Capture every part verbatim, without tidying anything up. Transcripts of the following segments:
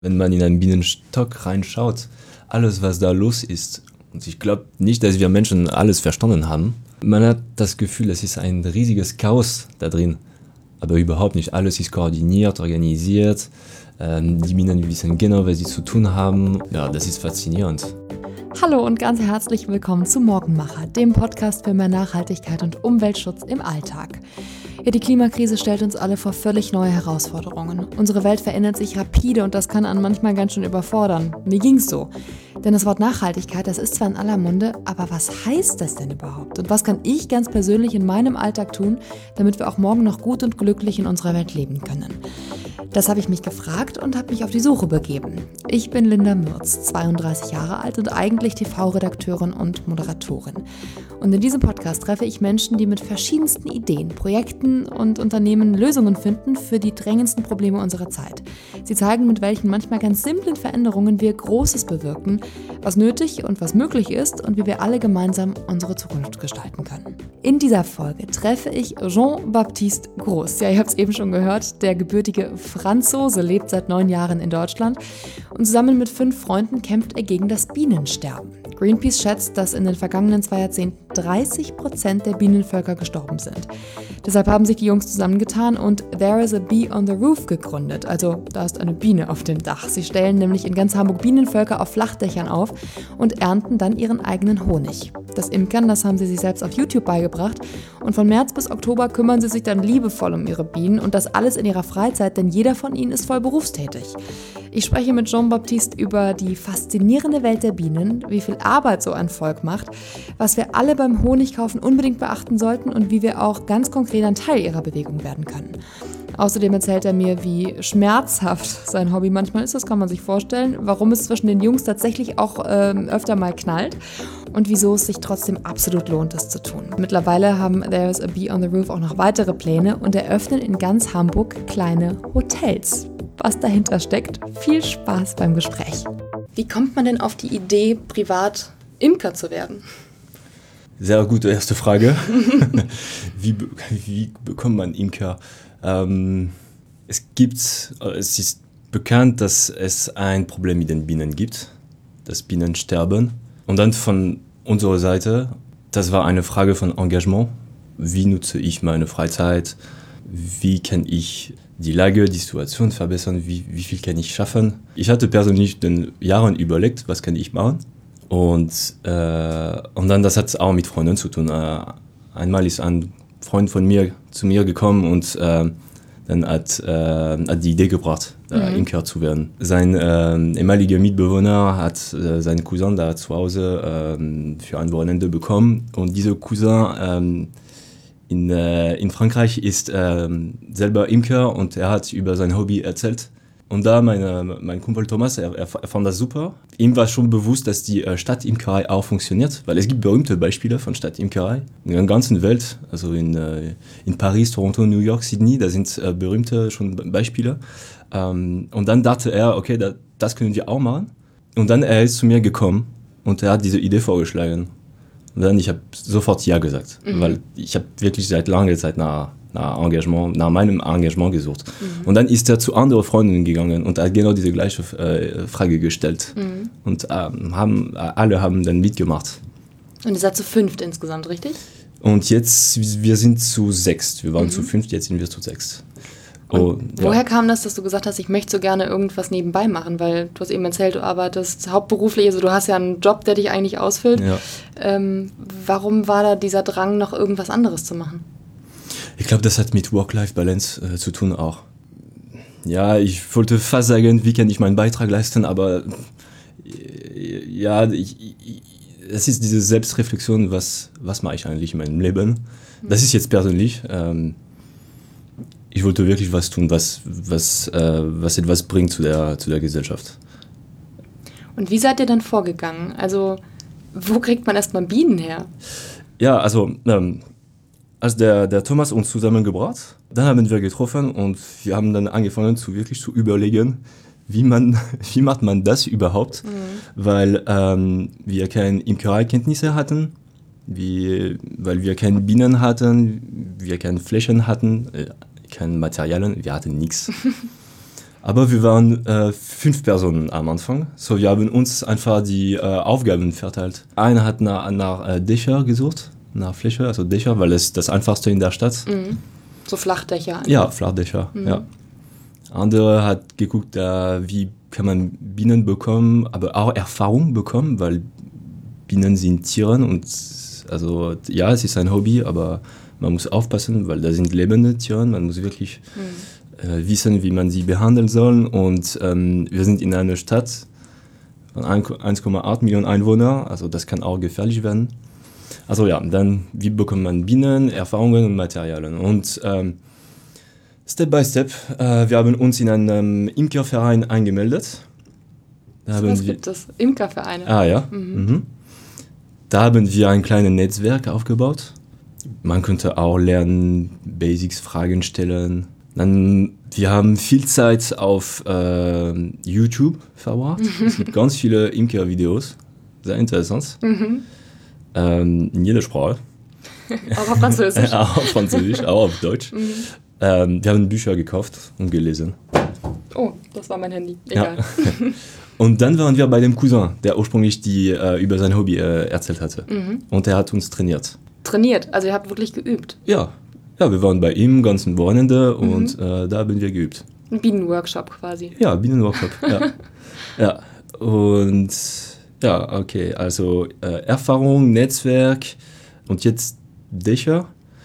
Wenn man in einen Bienenstock reinschaut, alles, was da los ist, und ich glaube nicht, dass wir Menschen alles verstanden haben, man hat das Gefühl, es ist ein riesiges Chaos da drin. Aber überhaupt nicht. Alles ist koordiniert, organisiert. Ähm, die Bienen wissen genau, was sie zu tun haben. Ja, das ist faszinierend. Hallo und ganz herzlich willkommen zu Morgenmacher, dem Podcast für mehr Nachhaltigkeit und Umweltschutz im Alltag. Ja, die Klimakrise stellt uns alle vor völlig neue Herausforderungen. Unsere Welt verändert sich rapide und das kann einen manchmal ganz schön überfordern. Mir ging's so. Denn das Wort Nachhaltigkeit, das ist zwar in aller Munde, aber was heißt das denn überhaupt? Und was kann ich ganz persönlich in meinem Alltag tun, damit wir auch morgen noch gut und glücklich in unserer Welt leben können? Das habe ich mich gefragt und habe mich auf die Suche begeben. Ich bin Linda Mürz, zweiunddreißig Jahre alt und eigentlich T V-Redakteurin und Moderatorin. Und in diesem Podcast treffe ich Menschen, die mit verschiedensten Ideen, Projekten und Unternehmen Lösungen finden für die drängendsten Probleme unserer Zeit. Sie zeigen, mit welchen manchmal ganz simplen Veränderungen wir Großes bewirken, was nötig und was möglich ist und wie wir alle gemeinsam unsere Zukunft gestalten können. In dieser Folge treffe ich Jean-Baptiste Gros. Ja, ihr habt es eben schon gehört, der gebürtige Franzose lebt seit neun Jahren in Deutschland und zusammen mit fünf Freunden kämpft er gegen das Bienensterben. Greenpeace schätzt, dass in den vergangenen zwei Jahrzehnten dreißig Prozent der Bienenvölker gestorben sind. Deshalb haben sich die Jungs zusammengetan und There is a Bee on the Roof gegründet, also da ist eine Biene auf dem Dach. Sie stellen nämlich in ganz Hamburg Bienenvölker auf Flachdächern auf und ernten dann ihren eigenen Honig. Das Imkern, das haben sie sich selbst auf YouTube beigebracht und von März bis Oktober kümmern sie sich dann liebevoll um ihre Bienen und das alles in ihrer Freizeit, denn jeder von ihnen ist voll berufstätig. Ich spreche mit Jean-Baptiste über die faszinierende Welt der Bienen, wie viel Arbeit so ein Volk macht, was wir alle beim Honigkaufen unbedingt beachten sollten und wie wir auch ganz konkret ein Teil ihrer Bewegung werden können. Außerdem erzählt er mir, wie schmerzhaft sein Hobby manchmal ist, das kann man sich vorstellen, warum es zwischen den Jungs tatsächlich auch ähm, öfter mal knallt und wieso es sich trotzdem absolut lohnt, das zu tun. Mittlerweile haben There's a Bee on the Roof auch noch weitere Pläne und eröffnen in ganz Hamburg kleine Hotels. Was dahinter steckt, viel Spaß beim Gespräch. Wie kommt man denn auf die Idee, privat Imker zu werden? Sehr gute erste Frage. wie, wie bekommt man Imker? Ähm, es gibt, es ist bekannt, dass es ein Problem mit den Bienen gibt, dass Bienen sterben. Und dann von unserer Seite, das war eine Frage von Engagement. Wie nutze ich meine Freizeit? Wie kann ich die Lage, die Situation verbessern? Wie, wie viel kann ich schaffen? Ich hatte persönlich den Jahren überlegt, was kann ich machen? Und, äh, und dann, das hat auch mit Freunden zu tun. Äh, einmal ist ein Freund von mir zu mir gekommen und äh, dann hat, äh, hat die Idee gebracht, da mhm. Imker zu werden. Sein äh, ehemaliger Mitbewohner hat äh, seinen Cousin da zu Hause äh, für ein Wochenende bekommen und dieser Cousin äh, in, äh, in Frankreich ist äh, selber Imker und er hat über sein Hobby erzählt. Und da meine, mein Kumpel Thomas, er, er fand das super. Ihm war schon bewusst, dass die äh, Stadtimkerei auch funktioniert, weil es gibt berühmte Beispiele von Stadtimkerei in der ganzen Welt, also in, äh, in Paris, Toronto, New York, Sydney, da sind äh, berühmte schon Beispiele. Ähm, und dann dachte er, okay, da, das können wir auch machen. Und dann er ist zu mir gekommen und er hat diese Idee vorgeschlagen. Und dann ich habe sofort Ja gesagt, mhm. weil ich habe wirklich seit langer Zeit nach nach Engagement, nach meinem Engagement gesucht. Mhm. Und dann ist er zu anderen Freunden gegangen und hat genau diese gleiche äh, Frage gestellt. Mhm. Und ähm, haben, alle haben dann mitgemacht. Und ihr seid zu fünft insgesamt, richtig? Und jetzt, wir sind zu sechst. Wir waren mhm. zu fünft, jetzt sind wir zu sechst. Oh, woher ja. kam das, dass du gesagt hast, ich möchte so gerne irgendwas nebenbei machen? Weil du hast eben erzählt, du arbeitest hauptberuflich, also du hast ja einen Job, der dich eigentlich ausfüllt. Ja. Ähm, warum war da dieser Drang, noch irgendwas anderes zu machen? Ich glaube, das hat mit Work-Life-Balance äh, zu tun auch. Ja, ich wollte fast sagen, wie kann ich meinen Beitrag leisten, aber äh, ja, ich, ich, das ist diese Selbstreflexion, was, was mache ich eigentlich in meinem Leben? Das ist jetzt persönlich. Ähm, ich wollte wirklich was tun, was, was, äh, was etwas bringt zu der, zu der Gesellschaft. Und wie seid ihr dann vorgegangen? Also, wo kriegt man erstmal Bienen her? Ja, also, ähm, als der, der Thomas uns zusammengebracht, dann haben wir getroffen und wir haben dann angefangen zu wirklich zu überlegen, wie man, wie macht man das überhaupt, mhm. weil ähm, wir keine Imkereikenntnisse hatten, wie, weil wir keine Bienen hatten, wir keine Flächen hatten, äh, keine Materialien, wir hatten nichts. Aber wir waren äh, fünf Personen am Anfang. So, wir haben uns einfach die äh, Aufgaben verteilt. Einer hat nach, nach äh, Dächer gesucht, nach Fläche, also Dächer, weil es das einfachste in der Stadt. Mhm. So Flachdächer. Einfach. Ja, Flachdächer, mhm. ja. Andere hat geguckt, äh, wie kann man Bienen bekommen, aber auch Erfahrung bekommen, weil Bienen sind Tiere und also ja, es ist ein Hobby, aber man muss aufpassen, weil da sind lebende Tiere, man muss wirklich mhm. äh, wissen, wie man sie behandeln soll und ähm, wir sind in einer Stadt von eins Komma acht Millionen Einwohnern, also das kann auch gefährlich werden. Also ja, dann wie bekommt man Bienen, Erfahrungen und Materialien und ähm, Step by Step, äh, wir haben uns in einem Imkerverein eingemeldet. Da so, was wir, gibt es? Imkervereine? Ah ja. Mhm. Mhm. Da haben wir ein kleines Netzwerk aufgebaut. Man könnte auch lernen, Basics, Fragen stellen. Dann, wir haben viel Zeit auf äh, YouTube verbracht. Mhm. Es gibt ganz viele Imker-Videos. Sehr interessant. Mhm. Ähm, in jeder Sprache. Auch auf Französisch. Auch auf Französisch, auch auf Deutsch. Mhm. Ähm, wir haben Bücher gekauft und gelesen. Oh, das war mein Handy. Egal. Ja. Und dann waren wir bei dem Cousin, der ursprünglich die, äh, über sein Hobby äh, erzählt hatte. Mhm. Und er hat uns trainiert. Trainiert? Also ihr habt wirklich geübt? Ja. Ja, wir waren bei ihm ganzen Wochenende mhm. und äh, da haben wir geübt. Ein Bienenworkshop quasi. Ja, Bienenworkshop, ja. Ja. Und ja, okay, also äh, Erfahrung, Netzwerk und jetzt Dächer.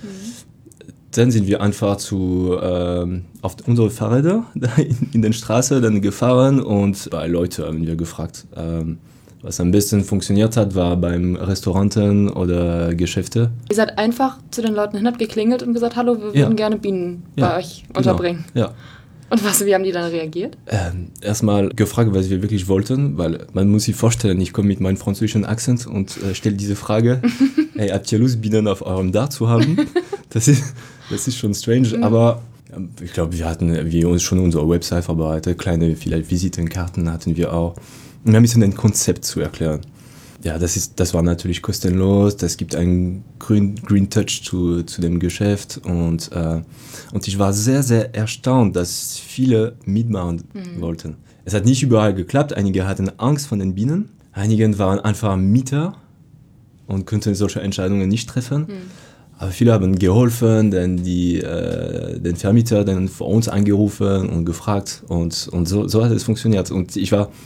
Dann sind wir einfach zu, ähm, auf unsere Fahrräder in, in den Straßen dann gefahren und bei Leuten haben wir gefragt. Ähm, was am besten funktioniert hat, war beim Restauranten oder Geschäfte. Ihr seid einfach zu den Leuten hin, habt geklingelt und gesagt, hallo, wir würden ja. gerne Bienen ja, bei euch unterbringen. Genau. Ja. Und was, wie haben die dann reagiert? Ähm, erstmal gefragt, was wir wirklich wollten, weil man muss sich vorstellen, ich komme mit meinem französischen Akzent und äh, stelle diese Frage, hey, habt ihr Lust, Bienen auf eurem Dach zu haben? Das ist, das ist schon strange, mhm. aber ich glaube, wir hatten wir uns schon unsere Website vorbereitet, kleine vielleicht Visitenkarten hatten wir auch. Und wir haben ein bisschen ein Konzept zu erklären. Ja, das, ist, das war natürlich kostenlos, das gibt einen Green, Green Touch zu, zu dem Geschäft und, äh, und ich war sehr, sehr erstaunt, dass viele mitmachen mhm. wollten. Es hat nicht überall geklappt, einige hatten Angst vor den Bienen, einige waren einfach Mieter und konnten solche Entscheidungen nicht treffen. Mhm. Aber viele haben geholfen, denn die, äh, den Vermieter dann vor uns angerufen und gefragt und, und so, so hat es funktioniert. Und ich war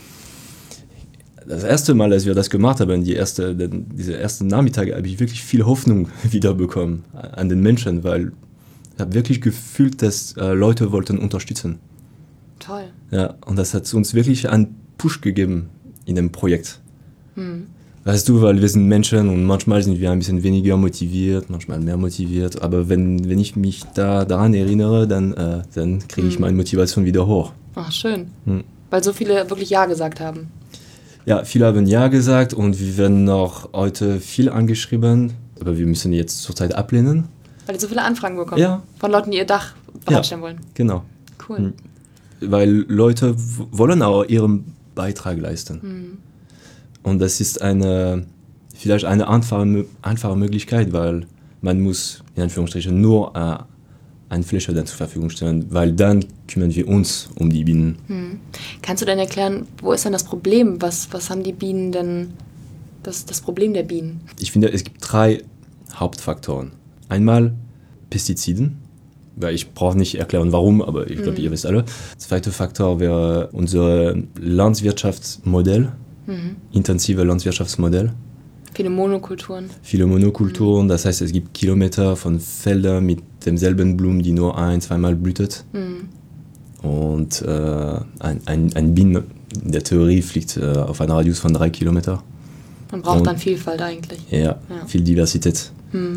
das erste Mal, als wir das gemacht haben, die erste, den, diese ersten Nachmittage, habe ich wirklich viel Hoffnung wiederbekommen an den Menschen, weil ich habe wirklich gefühlt, dass äh, Leute wollten unterstützen. Toll. Ja, und das hat uns wirklich einen Push gegeben in dem Projekt. Hm. Weißt du, weil wir sind Menschen und manchmal sind wir ein bisschen weniger motiviert, manchmal mehr motiviert, aber wenn, wenn ich mich da daran erinnere, dann, äh, dann kriege ich hm. meine Motivation wieder hoch. Ach, schön. Hm. Weil so viele wirklich Ja gesagt haben. Ja, viele haben Ja gesagt und wir werden noch heute viel angeschrieben, aber wir müssen jetzt zurzeit ablehnen. Weil ihr so viele Anfragen bekommen? Ja. Von Leuten, die ihr Dach bereitstellen ja, wollen? Genau. Cool. Weil Leute w- wollen auch ihren Beitrag leisten. Mhm. Und das ist eine, vielleicht eine einfache, einfache Möglichkeit, weil man muss in Anführungsstrichen nur äh, eine Fläche dann zur Verfügung stellen, weil dann kümmern wir uns um die Bienen. Hm. Kannst du denn erklären, wo ist denn das Problem? Was, was haben die Bienen denn, das, das Problem der Bienen? Ich finde, es gibt drei Hauptfaktoren. Einmal Pestiziden, weil ich brauche nicht erklären, warum, aber ich glaube, hm. ihr wisst alle. Der zweite Faktor wäre unser Landwirtschaftsmodell, mhm. intensive Landwirtschaftsmodell. Viele Monokulturen. Viele Monokulturen, mhm. das heißt, es gibt Kilometer von Feldern mit demselben Blumen, die nur ein-, zweimal blühtet. Mhm. Und äh, ein, ein, ein Bienen in der Theorie fliegt äh, auf einen Radius von drei Kilometer. Man braucht und, dann Vielfalt eigentlich. Ja, ja. viel Diversität. Mhm.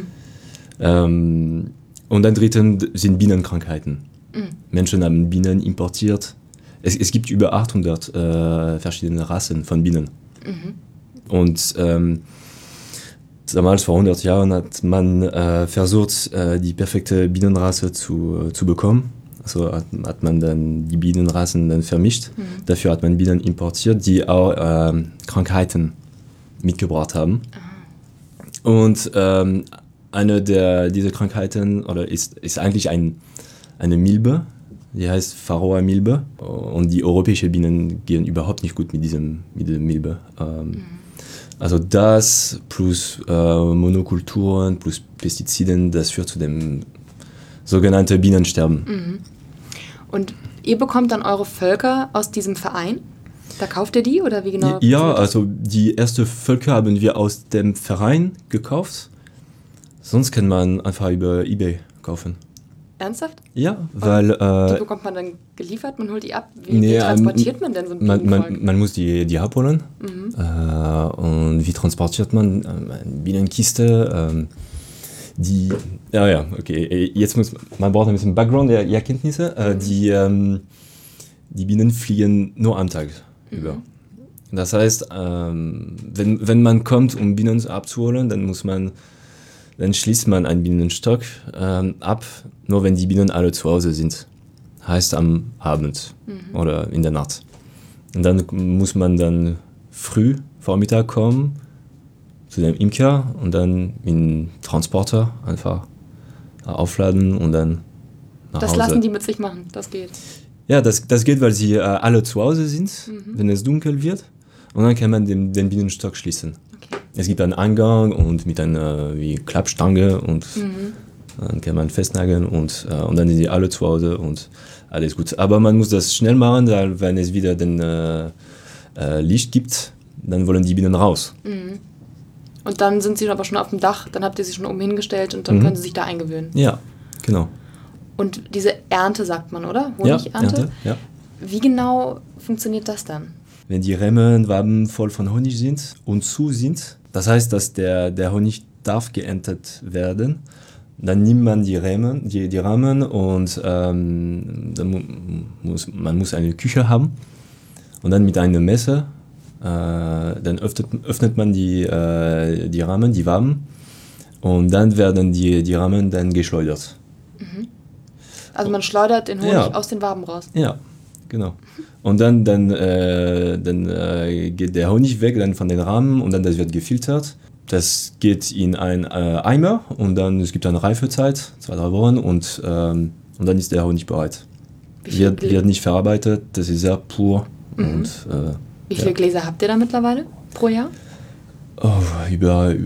Ähm, und dann dritten sind Bienenkrankheiten. Mhm. Menschen haben Bienen importiert. Es, es gibt über achthundert äh, verschiedene Rassen von Bienen. Mhm. Und ähm, damals, vor hundert Jahren, hat man äh, versucht, äh, die perfekte Bienenrasse zu, äh, zu bekommen. Also hat, hat man dann die Bienenrassen dann vermischt. Mhm. Dafür hat man Bienen importiert, die auch äh, Krankheiten mitgebracht haben. Aha. Und ähm, eine der dieser Krankheiten oder ist, ist eigentlich ein, eine Milbe, die heißt Varroa-Milbe. Und die europäischen Bienen gehen überhaupt nicht gut mit diesem, mit dieser Milbe. Ähm, mhm. Also das plus äh, Monokulturen plus Pestiziden, das führt zu dem sogenannten Bienensterben. Mhm. Und ihr bekommt dann eure Völker aus diesem Verein? Da kauft ihr die oder wie genau? Ja, also die ersten Völker haben wir aus dem Verein gekauft. Sonst kann man einfach über eBay kaufen. Ernsthaft? Ja, weil... Äh, die bekommt man dann geliefert, man holt die ab. Wie, nee, wie transportiert man denn so ein man, man, man muss die, die abholen. Mhm. Äh, und wie transportiert man eine Bienenkiste? Ähm, die... Ja, ja, okay. Jetzt muss man braucht ein bisschen Background der Erkenntnisse. Äh, die, ähm, die Bienen fliegen nur am Tag mhm. über. Das heißt, ähm, wenn, wenn man kommt, um Bienen abzuholen, dann muss man... Dann schließt man einen Bienenstock ähm, ab, nur wenn die Bienen alle zu Hause sind. Heißt am Abend mhm. oder in der Nacht. Und dann muss man dann früh, Vormittag kommen zu dem Imker und dann mit dem Transporter einfach aufladen und dann nach das Hause. Das lassen die mit sich machen, das geht. Ja, das, das geht, weil sie äh, alle zu Hause sind, mhm. wenn es dunkel wird. Und dann kann man den, den Bienenstock schließen. Okay. Es gibt einen Eingang und mit einer wie Klappstange und mhm. dann kann man festnageln und, äh, und dann sind die alle zu Hause und alles gut. Aber man muss das schnell machen, weil wenn es wieder den äh, äh, Licht gibt, dann wollen die Bienen raus. Mhm. Und dann sind sie aber schon auf dem Dach, dann habt ihr sie schon oben hingestellt und dann mhm. können sie sich da eingewöhnen. Ja, genau. Und diese Ernte sagt man, oder? Honigernte? Ja, Ernte, ja. Wie genau funktioniert das dann? Wenn die Ramenwaben voll von Honig sind und zu sind, das heißt, dass der, der Honig darf geerntet werden, dann nimmt man die Ramen, die, die Ramen und ähm, dann mu- muss, man muss eine Küche haben und dann mit einem Messer, äh, dann öffnet, öffnet man die, äh, die Ramen, die Waben und dann werden die, die Ramen dann geschleudert. Mhm. Also man schleudert den Honig ja. aus den Waben raus? Ja, genau. Und dann, dann, äh, dann äh, geht der Honig weg dann von den Rahmen und dann das wird gefiltert. Das geht in einen äh, Eimer und dann es gibt eine Reifezeit, zwei, drei Wochen und, ähm, und dann ist der Honig bereit. Wird, wird nicht verarbeitet, das ist sehr pur. Mhm. Und, äh, Wie viele ja. Gläser habt ihr da mittlerweile pro Jahr? Oh, über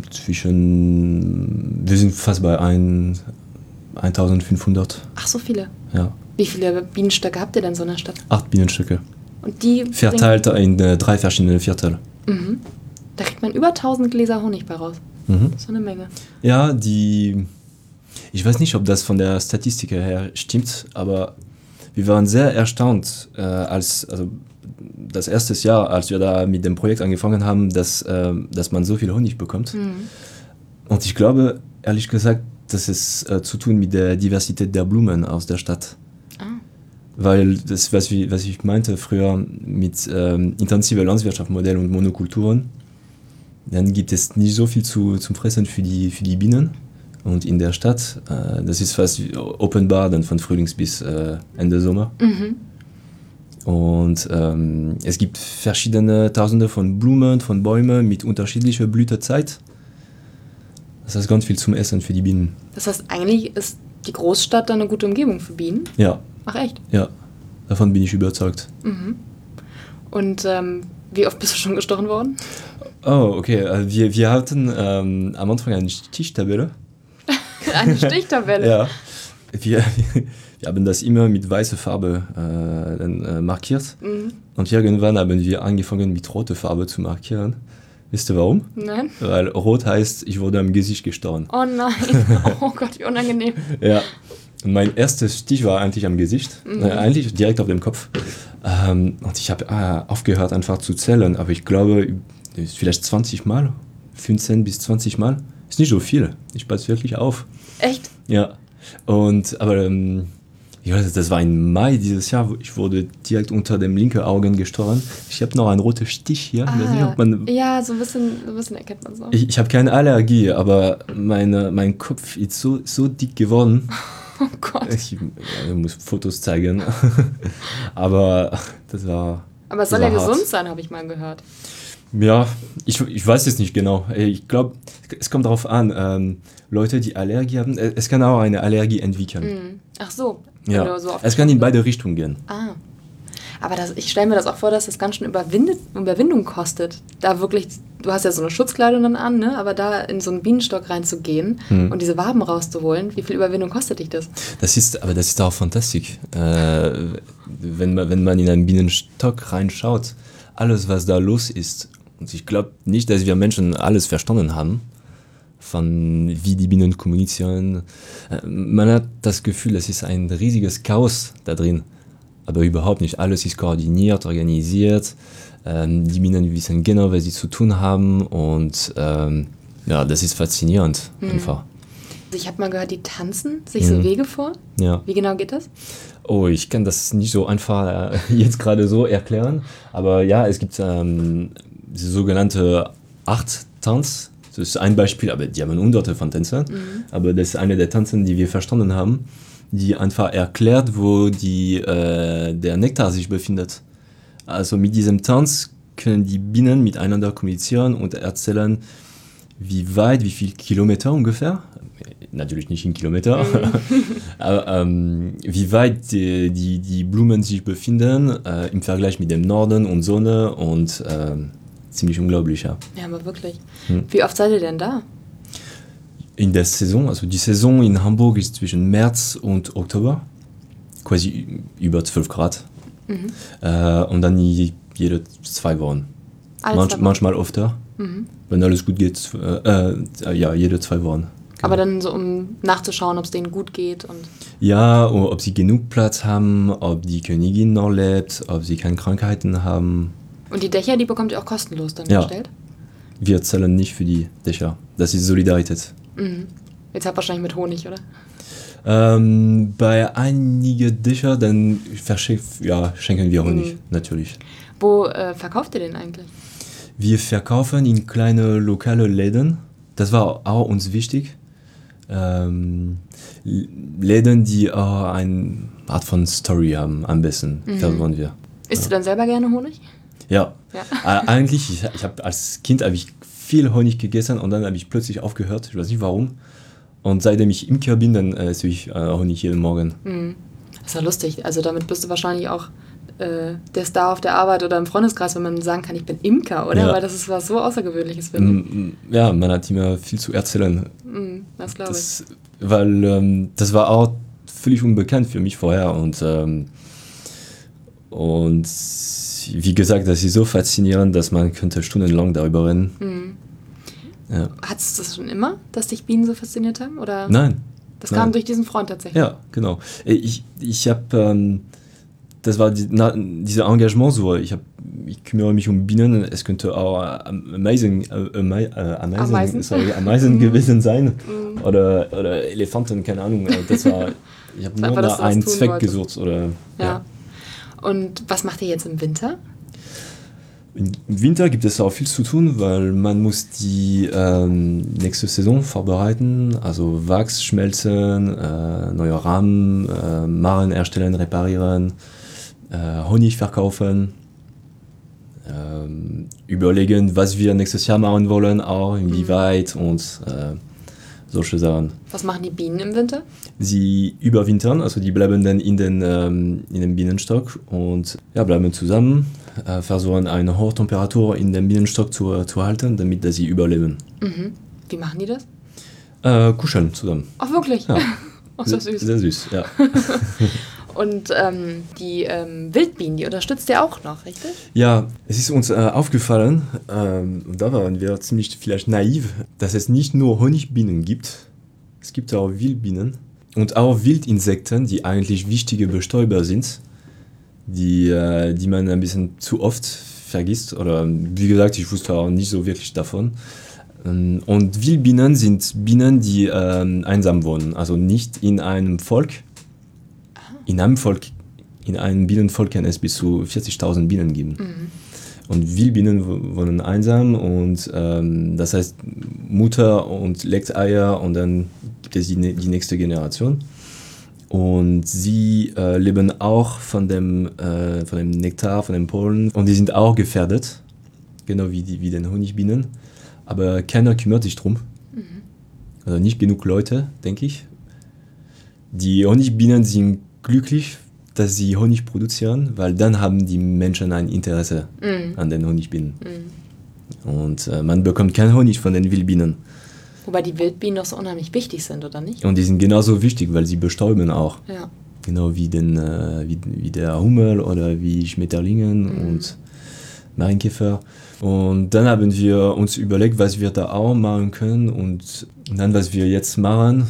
zwischen, wir sind fast bei ein, eintausendfünfhundert. Ach, so viele? Ja. Wie viele Bienenstöcke habt ihr denn so in der Stadt? Acht Bienenstöcke. Und die verteilt in äh, drei verschiedene Viertel. Mhm. Da kriegt man über tausend Gläser Honig bei raus. Mhm. Das ist so eine Menge. Ja, die... Ich weiß nicht, ob das von der Statistik her stimmt, aber wir waren sehr erstaunt, äh, als also das erste Jahr, als wir da mit dem Projekt angefangen haben, dass, äh, dass man so viel Honig bekommt. Mhm. Und ich glaube, ehrlich gesagt, das ist äh, zu tun mit der Diversität der Blumen aus der Stadt. Ah. Weil das, was, wir, was ich meinte früher mit ähm, intensiver Landwirtschaftsmodell und Monokulturen, dann gibt es nicht so viel zu, zum Fressen für die, für die Bienen. Und in der Stadt, äh, das ist fast Open Bar, dann von Frühlings bis äh, Ende Sommer. Mhm. Und ähm, es gibt verschiedene Tausende von Blumen, von Bäumen mit unterschiedlicher Blütezeit. Das heißt ganz viel zum Essen für die Bienen. Das heißt, eigentlich ist die Großstadt dann eine gute Umgebung für Bienen? Ja. Ach echt? Ja, davon bin ich überzeugt. Mhm. Und ähm, wie oft bist du schon gestochen worden? Oh, okay. Wir, wir hatten ähm, am Anfang eine Stichtabelle. Eine Stichtabelle? Ja. Wir, wir haben das immer mit weißer Farbe äh, dann, äh, markiert. Mhm. Und irgendwann haben wir angefangen mit roter Farbe zu markieren. Wisst ihr warum? Nein. Weil rot heißt, ich wurde am Gesicht gestochen. Oh nein, oh Gott, wie unangenehm. Ja, und mein erster Stich war eigentlich am Gesicht, mhm. äh, eigentlich direkt auf dem Kopf. Ähm, und ich habe äh, aufgehört einfach zu zählen, aber ich glaube, vielleicht zwanzig Mal, fünfzehn bis zwanzig Mal. Ist nicht so viel, ich passe wirklich auf. Echt? Ja, und aber... Ähm, ich weiß, das war im Mai dieses Jahr, ich wurde direkt unter dem linken Augen gestochen. Ich habe noch einen roten Stich hier. Ah, nicht, ob man, ja, so ein bisschen, so ein bisschen erkennt man so. Ich, ich habe keine Allergie, aber meine, mein Kopf ist so, so dick geworden. Oh Gott. Ich, ja, ich muss Fotos zeigen. Aber das war Aber es soll ja hart. Gesund sein, habe ich mal gehört. Ja, ich, ich weiß es nicht genau. Ich glaube, es kommt darauf an. Ähm, Leute, die Allergie haben, es kann auch eine Allergie entwickeln. Mm. Ach so. Ja, so es kann in beide Richtungen gehen. Ah. Aber das, ich stelle mir das auch vor, dass das ganz schön Überwindet, Überwindung kostet. Da wirklich, du hast ja so eine Schutzkleidung dann an, ne? Aber da in so einen Bienenstock reinzugehen hm. und diese Waben rauszuholen, wie viel Überwindung kostet dich das? Das ist, aber das ist auch fantastisch. Äh, wenn, man, wenn man in einen Bienenstock reinschaut, alles, was da los ist, und ich glaube nicht, dass wir Menschen alles verstanden haben, von wie die Bienen kommunizieren. Äh, man hat das Gefühl, es ist ein riesiges Chaos da drin. Aber überhaupt nicht. Alles ist koordiniert, organisiert. Ähm, die Bienen wissen genau, was sie zu tun haben. Und ähm, ja, das ist faszinierend mhm. einfach. Also ich habe mal gehört, die tanzen sich mhm. so Wege vor. Ja. Wie genau geht das? Oh, ich kann das nicht so einfach äh, jetzt gerade so erklären. Aber ja, es gibt ähm, diese sogenannte Art-Tanz. Das ist ein Beispiel, aber die haben hunderte von Tänzen. Mhm. Aber das ist eine der Tanzen, die wir verstanden haben, die einfach erklärt, wo die, äh, der Nektar sich befindet. Also mit diesem Tanz können die Bienen miteinander kommunizieren und erzählen, wie weit, wie viel Kilometer ungefähr, natürlich nicht in Kilometer, mhm. aber ähm, wie weit die, die, die Blumen sich befinden äh, im Vergleich mit dem Norden und Sonne und äh, ziemlich unglaublich, ja. Ja, aber wirklich. Hm. Wie oft seid ihr denn da? In der Saison, also die Saison in Hamburg ist zwischen März und Oktober, quasi über zwölf Grad. Mhm. Äh, und dann jede zwei Wochen. Manch, zwei Wochen. Manchmal öfter, mhm. wenn alles gut geht, äh, äh, ja, jede zwei Wochen. Genau. Aber dann so, um nachzuschauen, ob es denen gut geht? Und ja, ob sie genug Platz haben, ob die Königin noch lebt, ob sie keine Krankheiten haben. Und die Dächer, die bekommt ihr auch kostenlos dann ja. gestellt? Wir zahlen nicht für die Dächer. Das ist Solidarität. Mhm. Jetzt habt ihr wahrscheinlich mit Honig, oder? Ähm, bei einigen Dächer, dann ja, schenken wir Honig, mhm. natürlich. Wo äh, verkauft ihr den eigentlich? Wir verkaufen in kleine lokale Läden. Das war auch uns wichtig. Ähm, Läden, die auch eine Art von Story haben, am besten, mhm. versuchen wir. Isst ja. du dann selber gerne Honig? Ja, ja. äh, eigentlich, ich, ich habe als Kind habe ich viel Honig gegessen und dann habe ich plötzlich aufgehört, ich weiß nicht warum. Und seitdem ich Imker bin, dann äh, esse ich äh, Honig jeden Morgen. Mhm. Das ist ja lustig, also damit bist du wahrscheinlich auch äh, der Star auf der Arbeit oder im Freundeskreis, wenn man sagen kann, ich bin Imker, oder? Ja. Weil das ist was so Außergewöhnliches, finde ich. Ja, man hat immer viel zu erzählen. Mhm, das glaube ich. Weil ähm, das war auch völlig unbekannt für mich vorher und ähm, und wie gesagt, das ist so faszinierend, dass man könnte stundenlang darüber reden. Mhm. Ja. Hattest du das schon immer, dass dich Bienen so fasziniert haben? Oder? Nein. Das nein. kam durch diesen Freund tatsächlich? Ja, genau. Ich, ich habe, ähm, das war die, na, dieses Engagement so, ich, hab, ich kümmere mich um Bienen, es könnte auch amazing, äh, amazing, amazing, sorry, amazing gewesen sein. Mhm. Oder, oder Elefanten, keine Ahnung. Das war, ich habe nur nach einen Zweck wolltest. gesucht. Oder, ja. ja. Und was macht ihr jetzt im Winter? Im Winter gibt es auch viel zu tun, weil man muss die ähm, nächste Saison vorbereiten, also Wachs schmelzen, äh, neue Rahmen, äh, Maren erstellen, reparieren, äh, Honig verkaufen, äh, überlegen, was wir nächstes Jahr machen wollen, auch inwieweit mhm. und äh, solche Sachen. Was machen die Bienen im Winter? Sie überwintern, also die bleiben dann in den, ähm, in dem Bienenstock und ja, bleiben zusammen, äh, versuchen eine hohe Temperatur in dem Bienenstock zu, zu halten, damit sie überleben. Mhm. Wie machen die das? Äh, kuscheln zusammen. Ach wirklich? Ja. Ach, so süß. Sehr süß, ja. Und ähm, die ähm, Wildbienen, die unterstützt ihr auch noch, richtig? Ja, es ist uns äh, aufgefallen, ähm, und da waren wir ziemlich vielleicht naiv, dass es nicht nur Honigbienen gibt, es gibt auch Wildbienen und auch Wildinsekten, die eigentlich wichtige Bestäuber sind, die, äh, die man ein bisschen zu oft vergisst. Oder wie gesagt, ich wusste auch nicht so wirklich davon. Und Wildbienen sind Bienen, die äh, einsam wohnen, also nicht in einem Volk. In einem Volk, in einem Bienenvolk kann es bis zu vierzigtausend Bienen geben. Mhm. Und Wildbienen wohnen einsam und ähm, das heißt Mutter und legt Eier und dann gibt es die, die nächste Generation. Und sie äh, leben auch von dem, äh, von dem Nektar, von den Pollen und die sind auch gefährdet, genau wie die wie den Honigbienen. Aber keiner kümmert sich drum. Mhm. Also nicht genug Leute, denke ich. Die Honigbienen sind glücklich, dass sie Honig produzieren, weil dann haben die Menschen ein Interesse mm. an den Honigbienen. Mm. Und äh, man bekommt keinen Honig von den Wildbienen. Wobei die Wildbienen doch so unheimlich wichtig sind, oder nicht? Und die sind genauso wichtig, weil sie bestäuben auch. Ja. Genau wie, den, äh, wie, wie der Hummel oder wie Schmetterlingen mm. und Marienkäfer. Und dann haben wir uns überlegt, was wir da auch machen können. Und dann, was wir jetzt machen,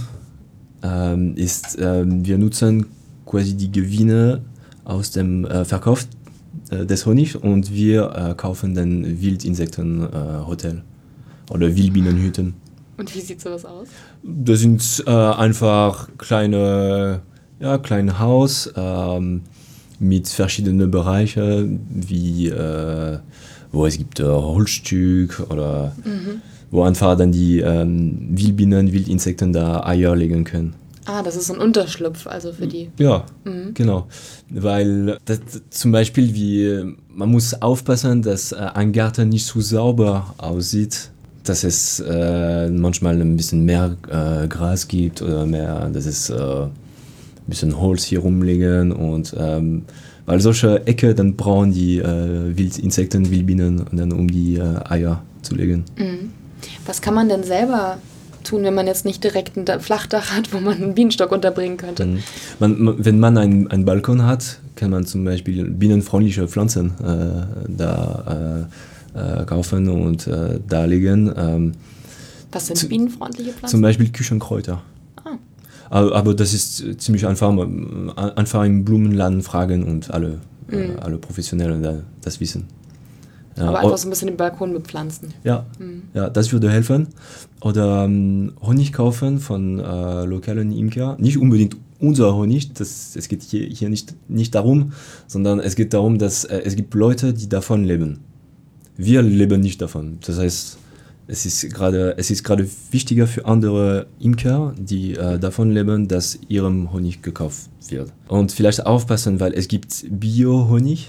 ähm, ist, äh, wir nutzen quasi die Gewinne aus dem äh, Verkauf äh, des Honigs und wir äh, kaufen dann Wildinsektenhotel äh, oder Wildbienenhütten. Und wie sieht sowas aus? Das sind äh, einfach kleine, ja, kleine Haus ähm, mit verschiedenen Bereichen, wie äh, wo es gibt äh, Holzstück oder mhm. wo einfach dann die ähm, Wildbienen, Wildinsekten da Eier legen können. Ah, das ist so ein Unterschlupf, also für die. Ja, mhm. genau. Weil das, zum Beispiel, wie, man muss aufpassen, dass äh, ein Garten nicht zu sauber aussieht, dass es äh, manchmal ein bisschen mehr äh, Gras gibt oder mehr, dass es äh, ein bisschen Holz hier rumliegen und ähm, weil solche Ecke, dann brauchen die äh, Wildinsekten, Wildbienen und dann um die äh, Eier zu legen. Mhm. Was kann man denn selber tun, wenn man jetzt nicht direkt ein Flachdach hat, wo man einen Bienenstock unterbringen könnte? Mhm. Man, man, wenn man einen, einen Balkon hat, kann man zum Beispiel bienenfreundliche Pflanzen äh, da äh, äh, kaufen und äh, da legen. Ähm, Was sind zu, bienenfreundliche Pflanzen? Zum Beispiel Küchenkräuter. Ah. Aber, aber das ist ziemlich einfach. Einfach im Blumenladen fragen und alle, mhm. äh, alle Professionellen da, das wissen. Ja, aber einfach so ein bisschen den Balkon bepflanzen. Ja, mhm. ja, das würde helfen. Oder ähm, Honig kaufen von äh, lokalen Imker. Nicht unbedingt unser Honig, das, es geht hier, hier nicht, nicht darum, sondern es geht darum, dass äh, es gibt Leute, die davon leben. Wir leben nicht davon. Das heißt, es ist gerade, es ist gerade wichtiger für andere Imker, die äh, davon leben, dass ihrem Honig gekauft wird. Und vielleicht aufpassen, weil es gibt Bio-Honig,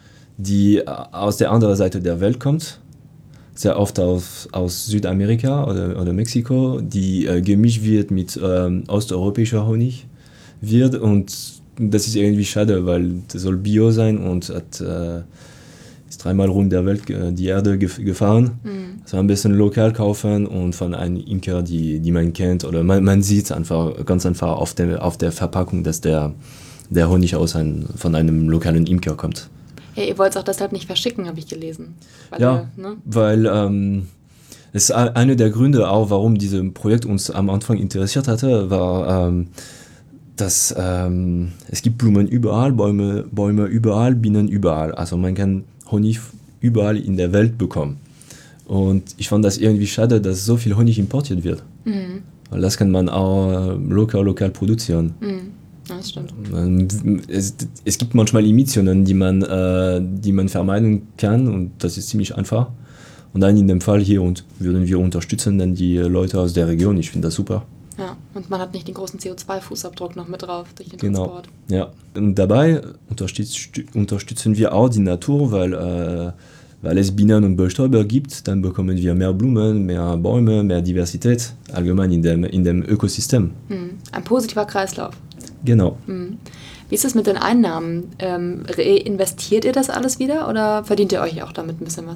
die aus der anderen Seite der Welt kommt, sehr oft aus, aus Südamerika oder, oder Mexiko, die äh, gemischt wird mit ähm, osteuropäischer Honig wird und das ist irgendwie schade, weil das soll Bio sein und hat, äh, ist dreimal rum der Welt äh, die Erde gef- gefahren. Mhm. Also ein bisschen lokal kaufen und von einem Imker, die, die man kennt oder man, man sieht einfach ganz einfach auf der, auf der Verpackung, dass der, der Honig aus ein, von einem lokalen Imker kommt. Hey, ihr wollt es auch deshalb nicht verschicken, habe ich gelesen. Weil ja, ihr, ne? weil ähm, es ist einer der Gründe auch, warum dieses Projekt uns am Anfang interessiert hatte, war, ähm, dass ähm, es gibt Blumen überall, Bäume, Bäume überall, Bienen überall. Also man kann Honig überall in der Welt bekommen. Und ich fand das irgendwie schade, dass so viel Honig importiert wird. Mhm. Weil das kann man auch lokal, lokal produzieren. Mhm. Ja, das stimmt. Es, es gibt manchmal Emissionen, die man, äh, die man vermeiden kann und das ist ziemlich einfach. Und dann in dem Fall hier und würden wir unterstützen dann die Leute aus der Region. Ich finde das super. Ja, und man hat nicht den großen C O zwei Fußabdruck noch mit drauf durch den genau. Transport. Ja, und dabei unterstütz, unterstützen wir auch die Natur, weil, äh, weil es Bienen und Bestäuber gibt, dann bekommen wir mehr Blumen, mehr Bäume, mehr Diversität allgemein in dem, in dem Ökosystem. Hm. Ein positiver Kreislauf. Genau. Hm. Wie ist es mit den Einnahmen? Ähm, reinvestiert ihr das alles wieder oder verdient ihr euch auch damit ein bisschen was?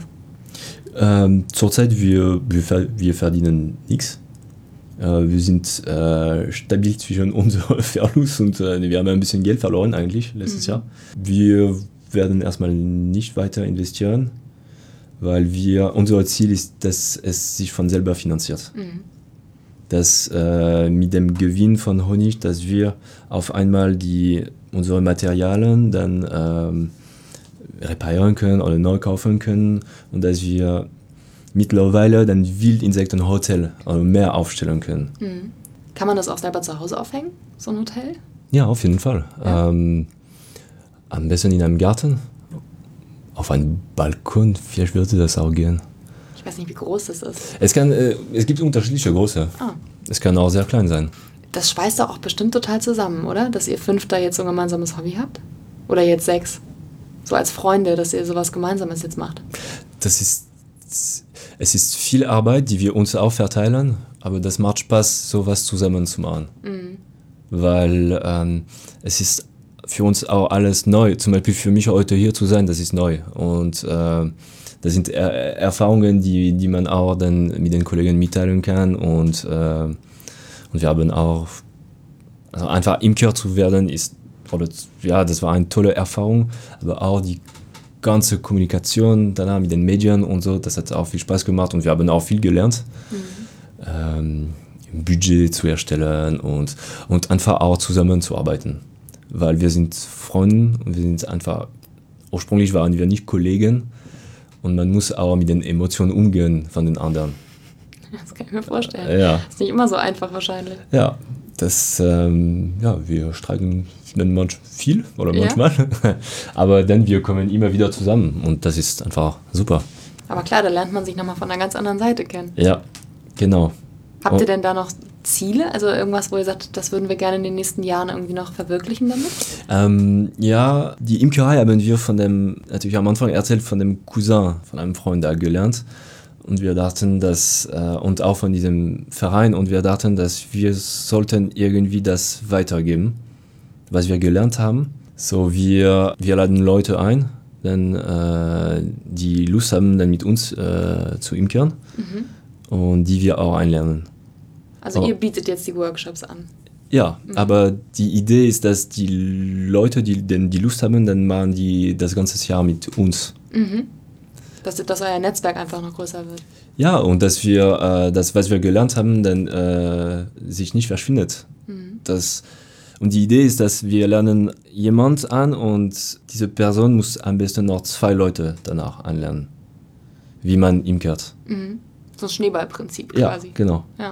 Ähm, zurzeit wir, wir, wir verdienen nichts. Äh, wir sind äh, stabil zwischen unserem Verlust und äh, wir haben ein bisschen Geld verloren eigentlich letztes mhm. Jahr. Wir werden erstmal nicht weiter investieren, weil wir, unser Ziel ist, dass es sich von selber finanziert. Mhm. Dass äh, mit dem Gewinn von Honig, dass wir auf einmal die, unsere Materialien dann ähm, reparieren können oder neu kaufen können und dass wir mittlerweile dann Wildinsektenhotel also mehr aufstellen können. Mhm. Kann man das auch selber zu Hause aufhängen, so ein Hotel? Ja, auf jeden Fall. Ja. Ähm, am besten in einem Garten. Auf einem Balkon, vielleicht würde das auch gehen. Ich weiß nicht, wie groß das ist. Es, kann, äh, es gibt unterschiedliche Größe. Ah. Es kann auch sehr klein sein. Das schweißt doch auch bestimmt total zusammen, oder? Dass ihr fünf da jetzt so ein gemeinsames Hobby habt? Oder jetzt sechs? So als Freunde, dass ihr sowas Gemeinsames jetzt macht? Das ist, es ist viel Arbeit, die wir uns auch verteilen, aber das macht Spaß, sowas zusammen zu machen. Mhm. Weil ähm, es ist für uns auch alles neu. Zum Beispiel für mich heute hier zu sein, das ist neu. Und äh, das sind er- Erfahrungen, die, die man auch dann mit den Kollegen mitteilen kann. Und, äh, und wir haben auch, also einfach Imker zu werden, ist, oder, ja, das war eine tolle Erfahrung, aber auch die ganze Kommunikation danach mit den Medien und so, das hat auch viel Spaß gemacht und wir haben auch viel gelernt. Mhm. Ähm, Budget zu erstellen und, und einfach auch zusammenzuarbeiten. Weil wir sind Freunde und wir sind einfach, ursprünglich waren wir nicht Kollegen und man muss auch mit den Emotionen umgehen von den anderen. Das kann ich mir vorstellen. Äh, ja. Das ist nicht immer so einfach wahrscheinlich. Ja, das, ähm, ja, wir streiten dann manchmal viel oder manchmal, ja. Aber dann wir kommen immer wieder zusammen und das ist einfach super. Aber klar, da lernt man sich nochmal von einer ganz anderen Seite kennen. Ja, genau. Habt ihr denn da noch Ziele? Also irgendwas, wo ihr sagt, das würden wir gerne in den nächsten Jahren irgendwie noch verwirklichen damit? Ähm, ja, die Imkerei haben wir von dem, natürlich am Anfang erzählt, von dem Cousin, von einem Freund da gelernt. Und wir dachten, dass, äh, und auch von diesem Verein, und wir dachten, dass wir sollten irgendwie das weitergeben, was wir gelernt haben. So, wir, wir laden Leute ein, dann, äh, die Lust haben, dann mit uns äh, zu imkern, mhm. und die wir auch einlernen. Also oh. Ihr bietet jetzt die Workshops an? Ja, mhm. aber die Idee ist, dass die Leute, die denn die Lust haben, dann machen die das ganze Jahr mit uns. Mhm. Dass, dass euer Netzwerk einfach noch größer wird. Ja, und dass wir äh, das, was wir gelernt haben, dann äh, sich nicht verschwindet. Mhm. Das, und die Idee ist, dass wir lernen jemand an und diese Person muss am besten noch zwei Leute danach anlernen, wie man imkert. Mhm. So ein Schneeballprinzip quasi. Ja, genau. Ja.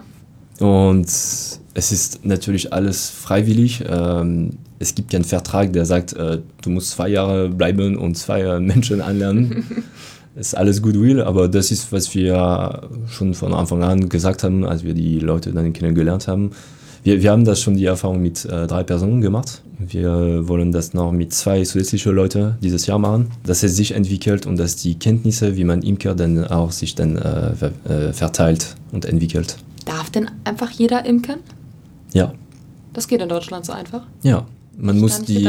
Und es ist natürlich alles freiwillig. Ähm, es gibt keinen Vertrag, der sagt, äh, du musst zwei Jahre bleiben und zwei äh, Menschen anlernen. Es ist alles Goodwill, aber das ist, was wir schon von Anfang an gesagt haben, als wir die Leute dann kennengelernt haben. Wir, wir haben das schon die Erfahrung mit äh, drei Personen gemacht. Wir wollen das noch mit zwei zusätzlichen Leuten dieses Jahr machen, dass es sich entwickelt und dass die Kenntnisse, wie man imkert, dann auch sich dann äh, ver- äh, verteilt und entwickelt. Darf denn einfach jeder imkern? Ja. Das geht in Deutschland so einfach? Ja, man muss die,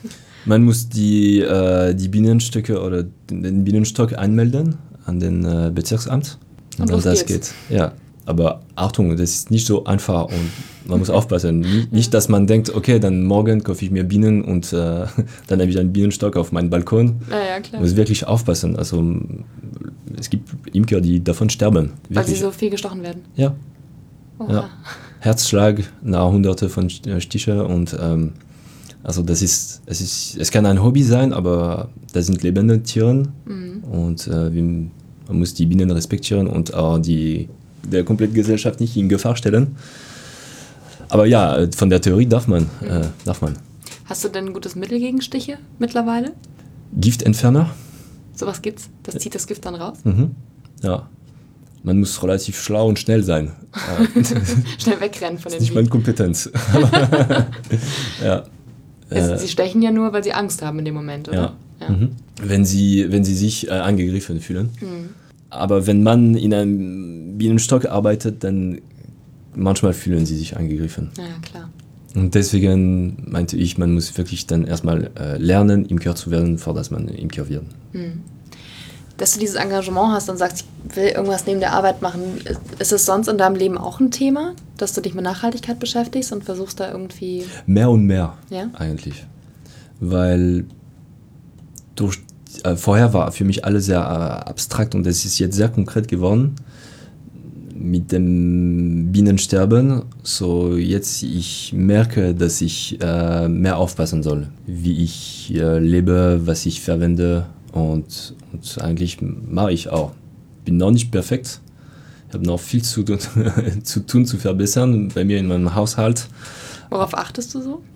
man muss die, äh, die Bienenstöcke oder den Bienenstock anmelden an den äh, Bezirksamt. Und, und das geht. Ja, aber Achtung, das ist nicht so einfach und man muss aufpassen. Nicht, nicht, dass man denkt, okay, dann morgen kaufe ich mir Bienen und äh, dann habe ich einen Bienenstock auf meinem Balkon. Ja, ja, klar. Man muss wirklich aufpassen. Also es gibt Imker, die davon sterben. Weil wirklich. sie so viel gestochen werden? Ja. Ja. Herzschlag nach hunderte von Stichen und ähm, also das ist, es ist, es kann ein Hobby sein, aber das sind lebende Tiere mhm. und äh, wir, man muss die Bienen respektieren und auch die der kompletten Gesellschaft nicht in Gefahr stellen. Aber ja, von der Theorie darf man, mhm. äh, darf man. Hast du denn ein gutes Mittel gegen Stiche mittlerweile? Giftentferner. Sowas gibt's? Das zieht das Gift dann raus? Mhm. Ja. Man muss relativ schlau und schnell sein. Schnell wegrennen von den Das ist nicht meine Kompetenz. Ja. Es, sie stechen ja nur, weil sie Angst haben in dem Moment, oder? Ja. Ja. Mhm. Wenn sie, wenn sie sich äh, angegriffen fühlen. Mhm. Aber wenn man in einem Bienenstock arbeitet, dann manchmal fühlen sie sich angegriffen. Ja, klar. Und deswegen meinte ich, man muss wirklich dann erstmal äh, lernen, Imker zu werden, bevor dass man Imker wird. Mhm. Dass du dieses Engagement hast und sagst, ich will irgendwas neben der Arbeit machen, ist es sonst in deinem Leben auch ein Thema, dass du dich mit Nachhaltigkeit beschäftigst und versuchst da irgendwie... Mehr und mehr, ja? eigentlich. Weil durch, äh, vorher war für mich alles sehr äh, abstrakt und es ist jetzt sehr konkret geworden mit dem Bienensterben. So jetzt ich merke, dass ich äh, mehr aufpassen soll, wie ich äh, lebe, was ich verwende. Und, und eigentlich mache ich auch. Bin noch nicht perfekt. Ich habe noch viel zu, zu tun, zu verbessern bei mir in meinem Haushalt. Worauf achtest du so?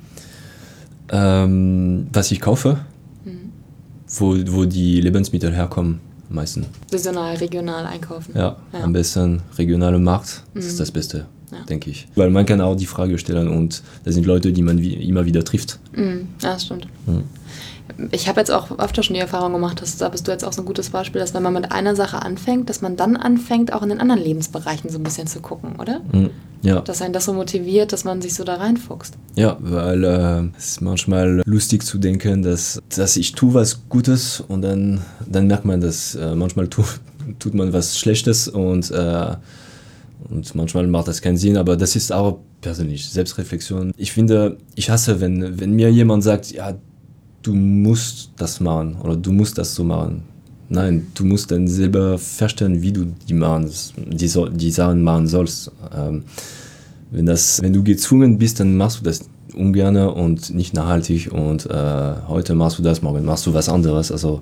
Ähm, was ich kaufe, mhm. wo, wo die Lebensmittel herkommen, meistens. Saisonal, regional einkaufen. Ja, ja. Am besten regionaler Markt, das mhm. ist das Beste, ja. denke ich. Weil man kann auch die Frage stellen und das sind Leute, die man wie, immer wieder trifft. Mhm. Ja, das stimmt. Mhm. Ich habe jetzt auch öfter schon die Erfahrung gemacht, dass, da bist du jetzt auch so ein gutes Beispiel, dass wenn man mit einer Sache anfängt, dass man dann anfängt, auch in den anderen Lebensbereichen so ein bisschen zu gucken, oder? Mhm. Ja. Dass einen das so motiviert, dass man sich so da reinfuchst. Ja, weil äh, es ist manchmal lustig zu denken, dass, dass ich tue was Gutes und dann, dann merkt man, dass äh, manchmal tu, tut man was Schlechtes und, äh, und manchmal macht das keinen Sinn, aber das ist auch persönlich Selbstreflexion. Ich finde, ich hasse, wenn, wenn mir jemand sagt, ja, du musst das machen oder du musst das so machen. Nein, du musst dann selber verstehen, wie du die, machen, die, die Sachen machen sollst. Ähm, wenn, das, wenn du gezwungen bist, dann machst du das ungern und nicht nachhaltig und äh, heute machst du das, morgen machst du was anderes. Also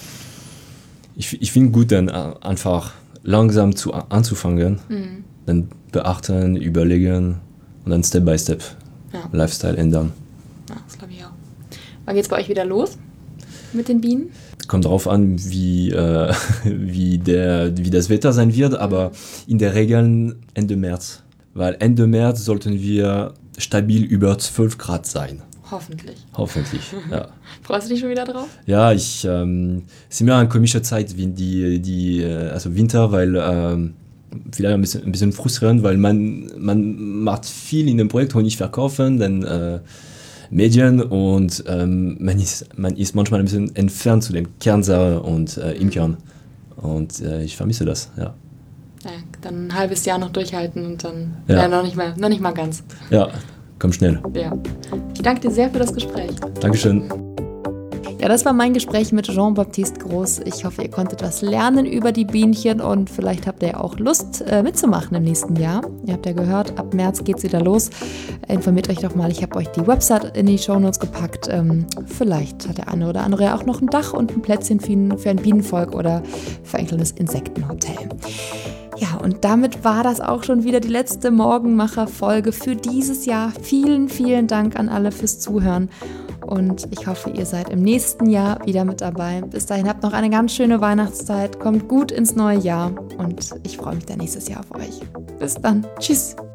ich, ich finde gut, dann einfach langsam zu, anzufangen, mhm. dann beachten, überlegen und dann Step by Step ja. Lifestyle ändern. Ja, das glaube ich auch. Wann geht's bei euch wieder los mit den Bienen? Kommt darauf an, wie, äh, wie, der, wie das Wetter sein wird, aber in der Regel Ende März. Weil Ende März sollten wir stabil über zwölf Grad sein. Hoffentlich. Hoffentlich, ja. Freust du dich schon wieder drauf? Ja, ich, ähm, es ist immer eine komische Zeit, wie die, die, also Winter, weil ähm, vielleicht ein bisschen, ein bisschen frustrierend, weil man, man macht viel in dem Projekt und nicht verkaufen, dann äh, Medien und ähm, man, ist, man ist manchmal ein bisschen entfernt zu den Kernsachen und äh, Imkern. Und äh, ich vermisse das, ja. Ja. Dann ein halbes Jahr noch durchhalten und dann ja. ja, noch, nicht mal, noch nicht mal ganz. Ja, komm schnell. Ja. Ich danke dir sehr für das Gespräch. Dankeschön. Ja, das war mein Gespräch mit Jean-Baptiste Groß. Ich hoffe, ihr konntet was lernen über die Bienchen und vielleicht habt ihr auch Lust äh, mitzumachen im nächsten Jahr. Ihr habt ja gehört, ab März geht's wieder los. Informiert euch doch mal, ich habe euch die Website in die Shownotes gepackt. Ähm, vielleicht hat der eine oder andere ja auch noch ein Dach und ein Plätzchen für ein, für ein Bienenvolk oder für ein kleines Insektenhotel. Ja, und damit war das auch schon wieder die letzte Morgenmacher-Folge für dieses Jahr. Vielen, vielen Dank an alle fürs Zuhören. Und ich hoffe, ihr seid im nächsten Jahr wieder mit dabei. Bis dahin habt noch eine ganz schöne Weihnachtszeit. Kommt gut ins neue Jahr. Und ich freue mich dann nächstes Jahr auf euch. Bis dann. Tschüss.